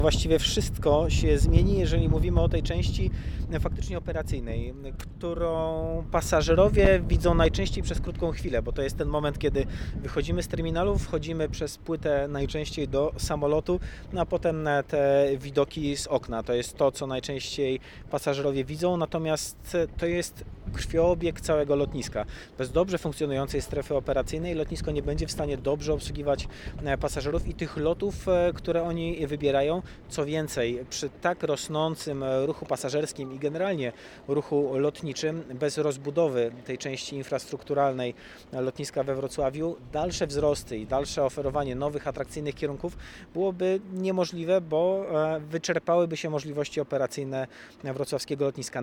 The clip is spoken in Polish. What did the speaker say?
Właściwie wszystko się zmieni, jeżeli mówimy o tej części faktycznie operacyjnej, którą pasażerowie widzą najczęściej przez krótką chwilę, bo to jest ten moment, kiedy wychodzimy z terminalu, wchodzimy przez płytę najczęściej do samolotu, no a potem te widoki z okna. To jest to, co najczęściej pasażerowie widzą, natomiast to jest krwiobieg całego lotniska. Bez dobrze funkcjonującej strefy operacyjnej lotnisko nie będzie w stanie dobrze obsługiwać pasażerów i tych lotów, które oni wybierają. Co więcej, przy tak rosnącym ruchu pasażerskim i generalnie ruchu lotniczym, bez rozbudowy tej części infrastrukturalnej lotniska we Wrocławiu, dalsze wzrosty i dalsze oferowanie nowych, atrakcyjnych kierunków byłoby niemożliwe, bo wyczerpałyby się możliwości operacyjne wrocławskiego lotniska.